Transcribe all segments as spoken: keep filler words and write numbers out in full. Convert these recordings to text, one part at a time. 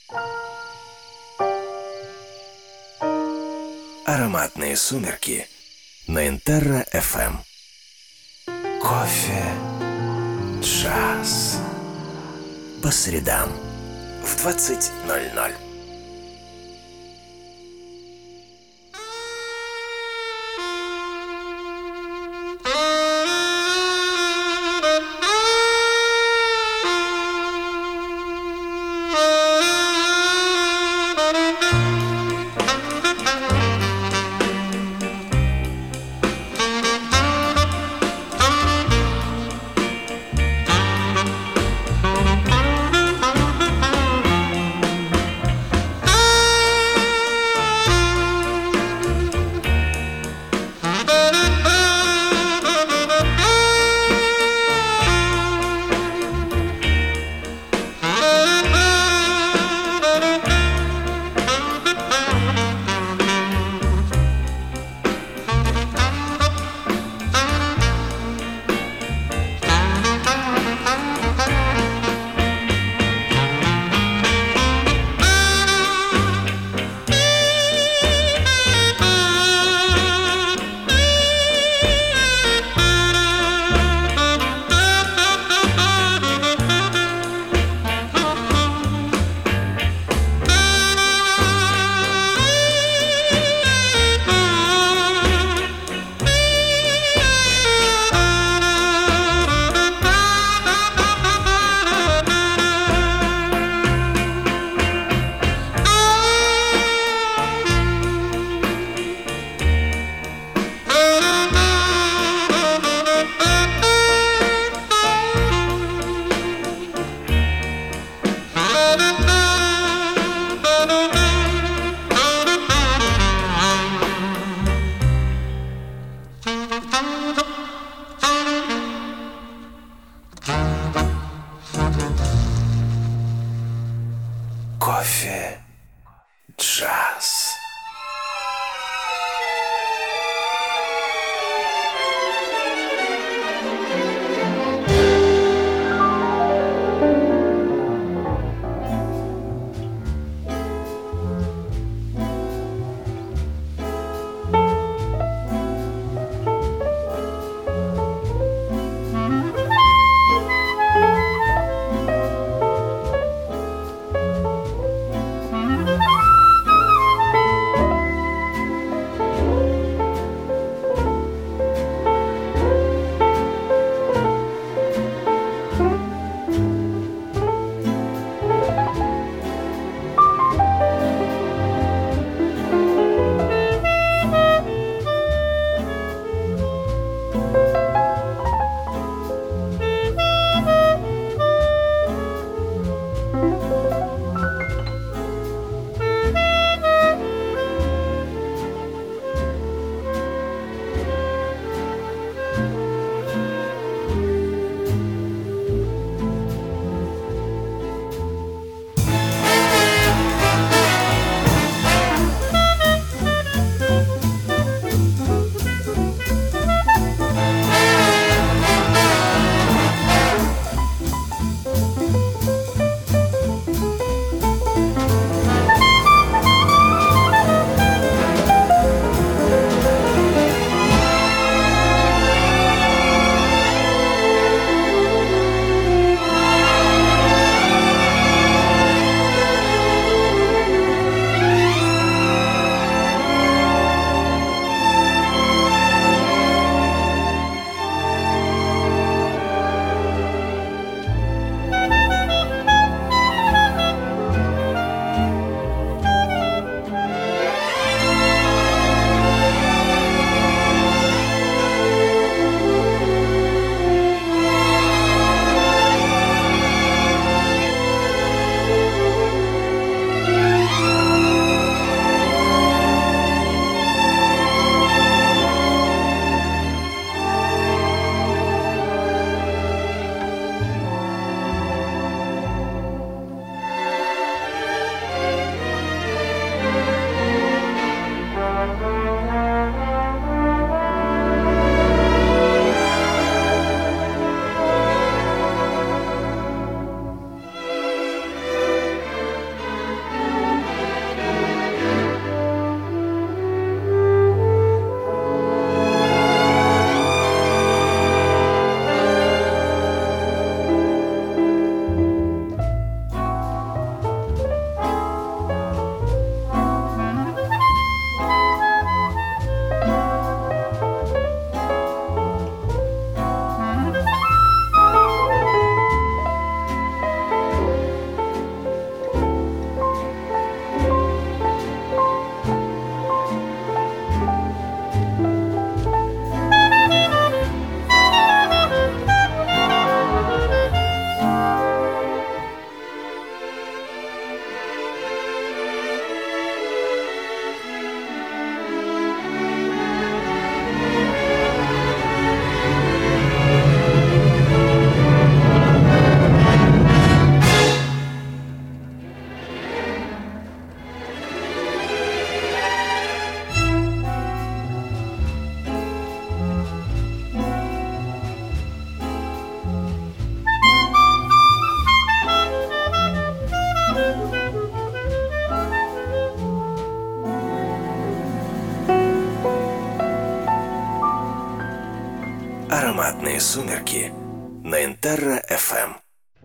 Ароматные сумерки на Интерра эф эм. Кофе джаз. По средам в двадцать ноль ноль. Кофе джаз. Закатные сумерки на Интерра эф эм.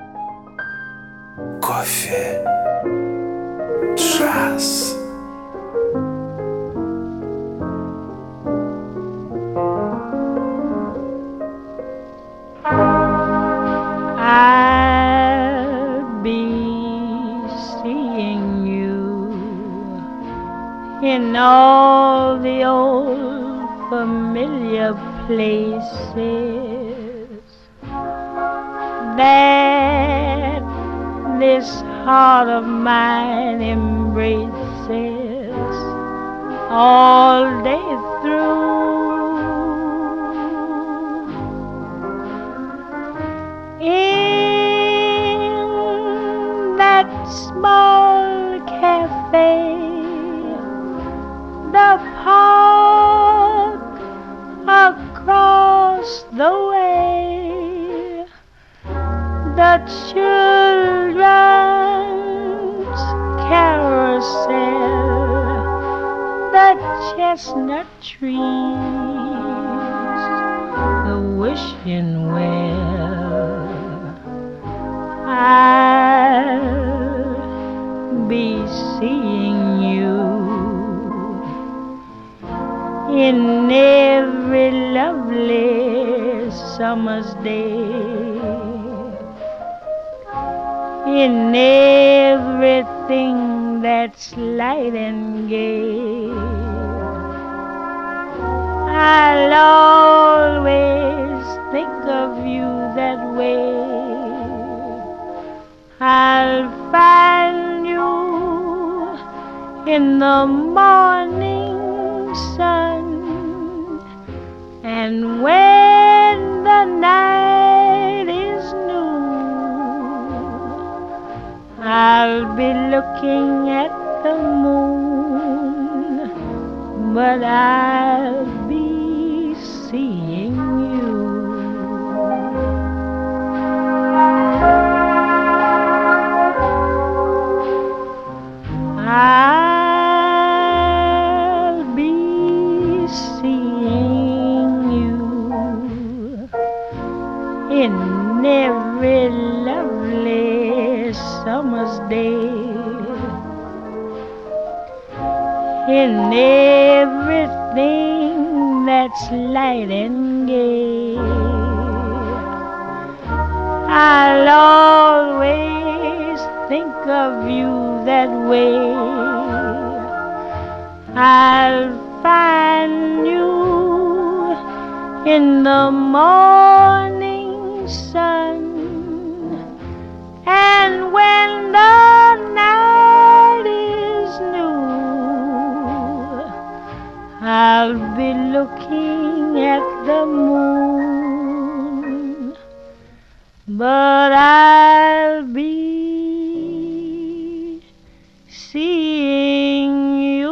Кофе. Джаз. I'll be seeing you in all the old familiar places that this heart of mine embraces all day through. In that small cafe, the park across the way, the children's carousel, the chestnut trees, the wishing well. I'll be seeing you in every lovely summer's day, in everything that's light and gay. I'll always think of you that way. I'll find you in the morning sun, and when the night is new, I'll be looking at the moon, but I'll be seeing you. I'll be seeing you in every lovely summer's day, in everything that's light and gay. I'll always think of you that way. I'll find you in the morning sun, and when the night is new, I'll be looking at the moon, but I'll be seeing you.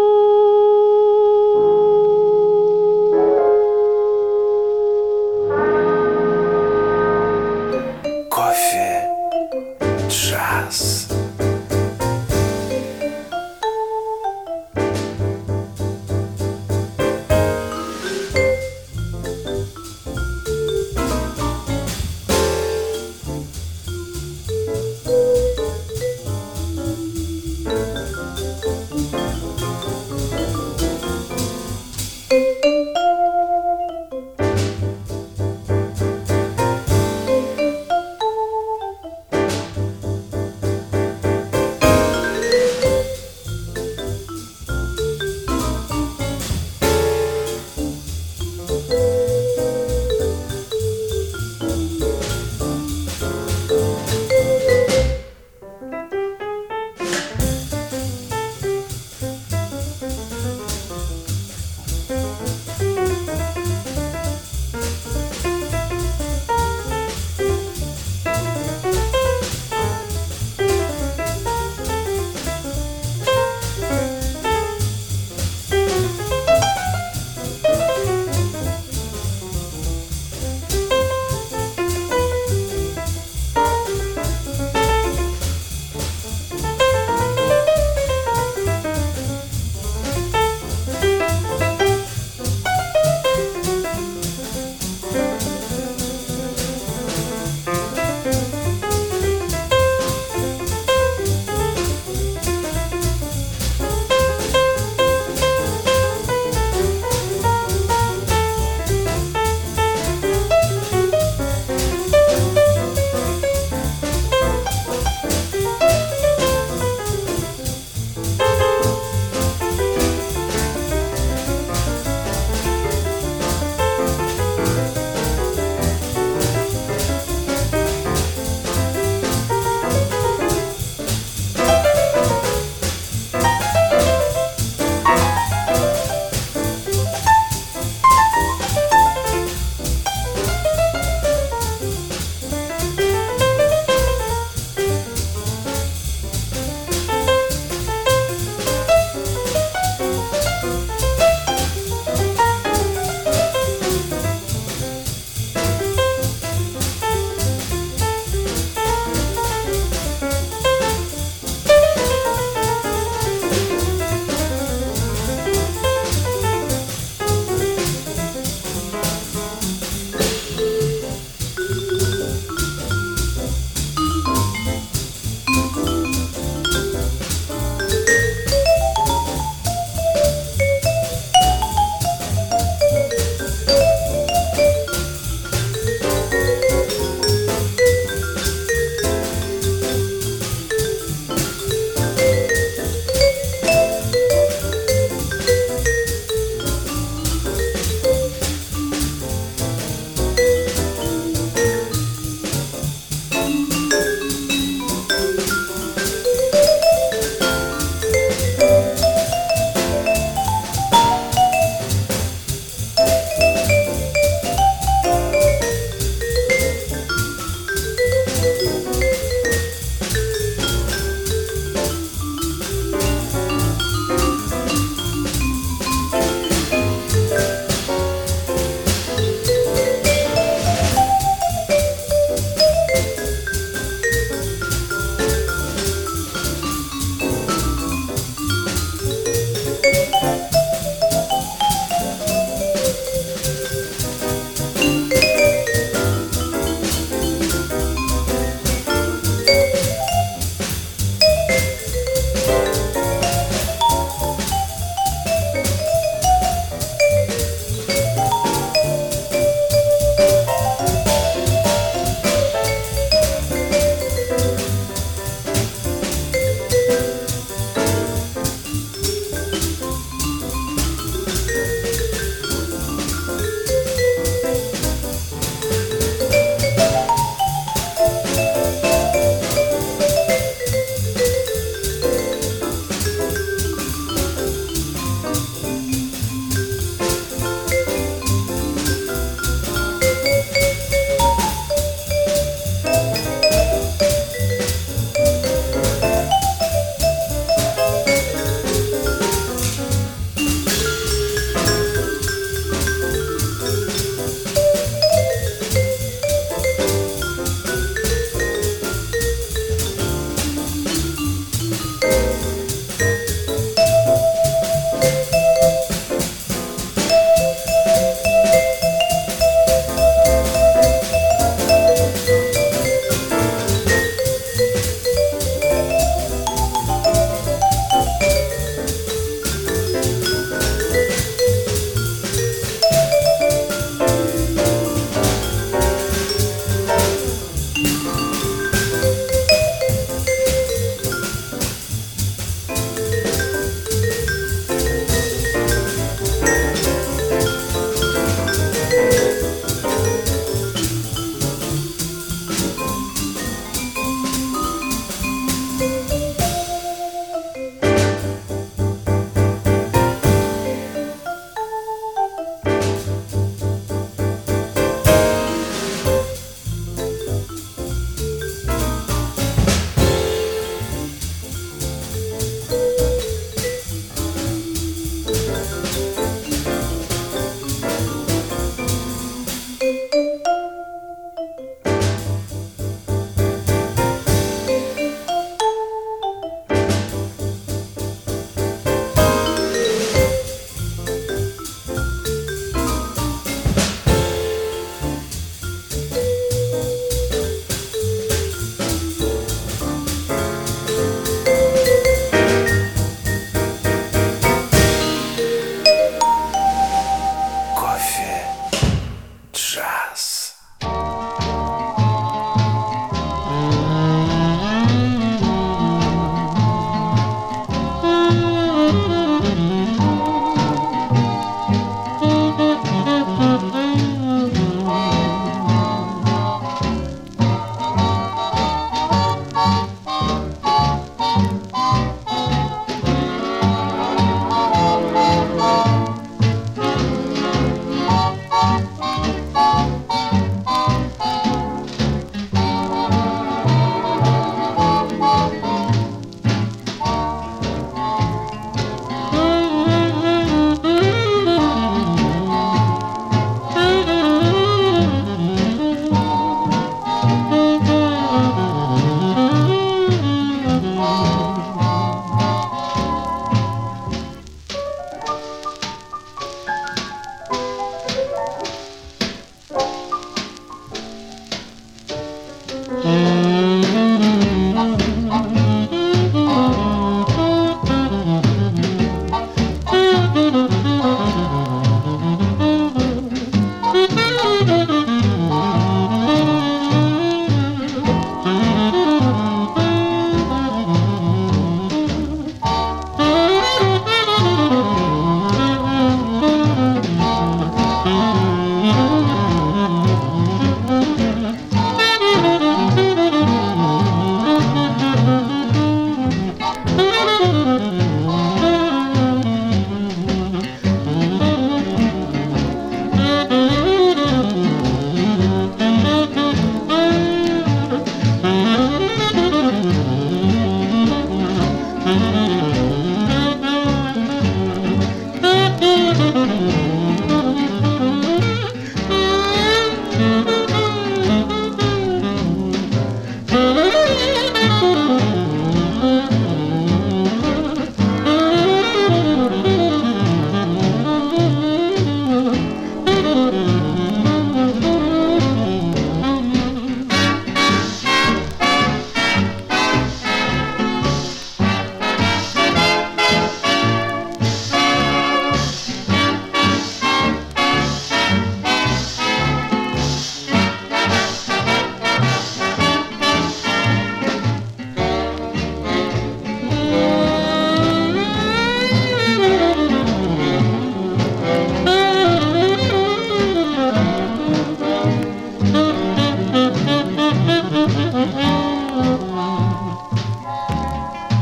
Кофе. Джаз.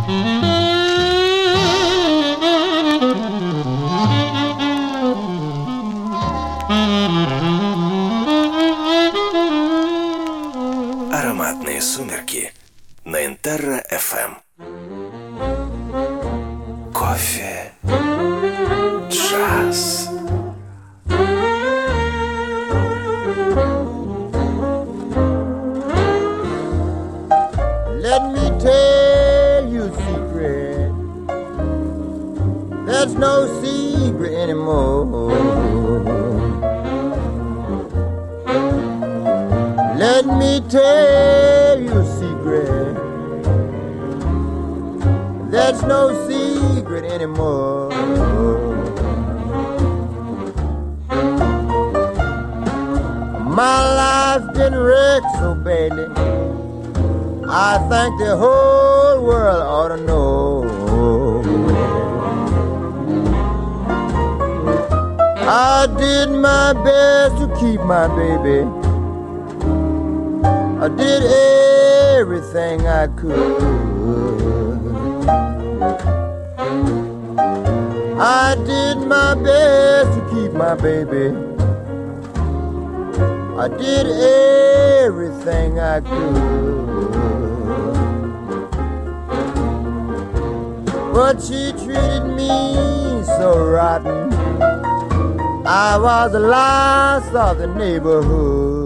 Ароматные сумерки на Интерра эф эм. Кофе, джаз. Let me tell you a secret. There's no secret anymore. Let me tell you a secret. There's no secret anymore. My life's been wrecked so badly, I think the whole world ought to know. I did my best to keep my baby. I did everything I could. I did my best to keep my baby. I did everything I could. But she treated me so rotten, I was the last of the neighborhood.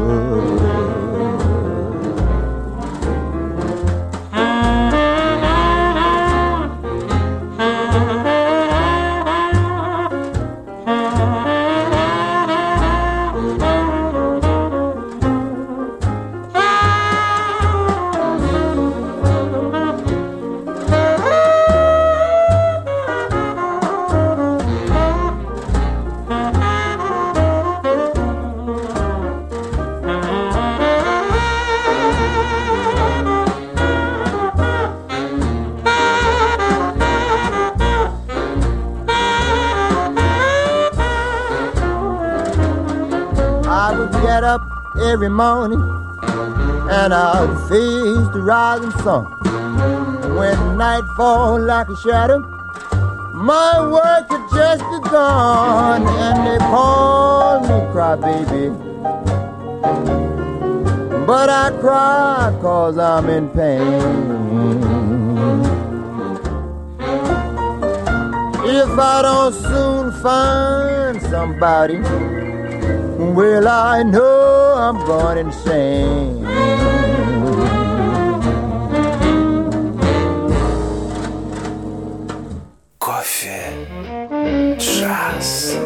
Every morning, and I'd face the rising sun. When night fall like a shadow, my work had just begun, and they call me crybaby. But I cry 'cause I'm in pain. If I don't soon find somebody, well, I know I'm going insane. Кофе, джаз.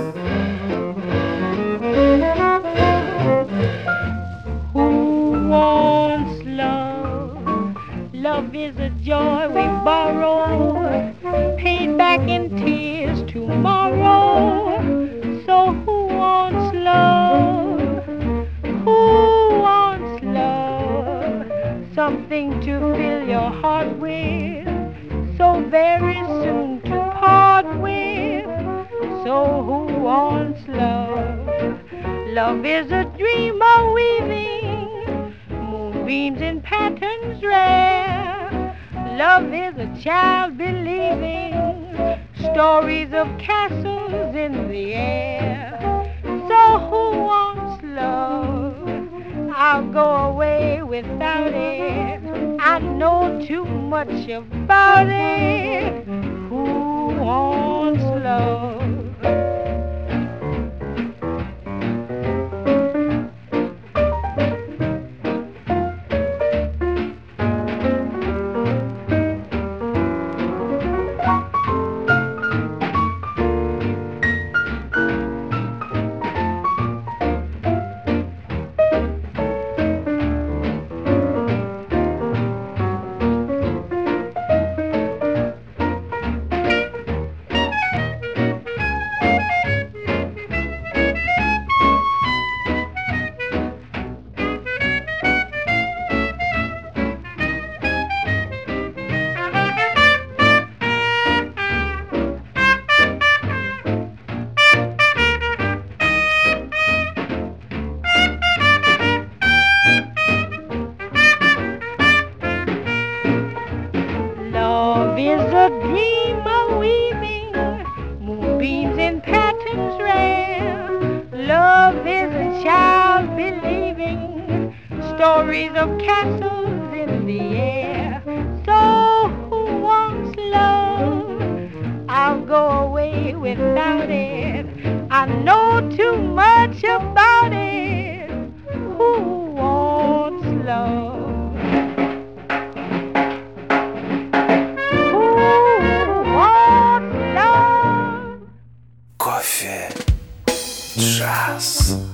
Who wants love? Love is a joy we borrow, paid back in tears tomorrow. So who wants love? Who wants love? Something to fill your heart with, so very soon to part with. So who wants love? Love is a dream of weaving, moonbeams in patterns rare. Love is a child believing stories of castles in the air. So who wants love? I'll go away without it. I know too much about it. Who wants love? Love is a dream a weaving, moonbeams in patterns rare. Love is a child believing stories of castles in the air. So who wants love? I'll go away without it. I know too much about it. Who wants love? Кофе, джаз.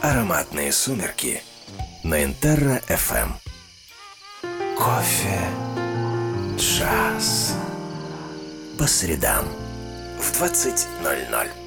Ароматные сумерки на Интерра эф эм. Кофе, джаз. По средам в двадцать ноль ноль.